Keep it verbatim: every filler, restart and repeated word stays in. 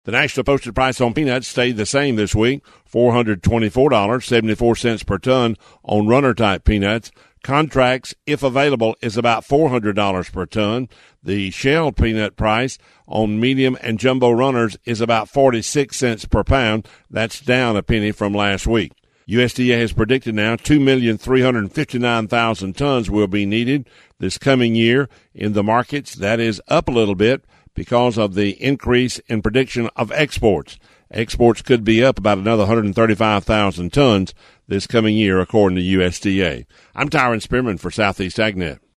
The national posted price on peanuts stayed the same this week, four hundred twenty-four dollars and seventy-four cents per ton on runner-type peanuts. Contracts, if available, is about four hundred dollars per ton. The shell peanut price on medium and jumbo runners is about forty-six cents per pound. That's down a penny from last week. U S D A has predicted now two million three hundred fifty-nine thousand tons will be needed this coming year in the markets. That is up a little bit because of the increase in prediction of exports. Exports could be up about another one hundred thirty-five thousand tons this coming year, according to U S D A. I'm Tyron Spearman for Southeast AgNet.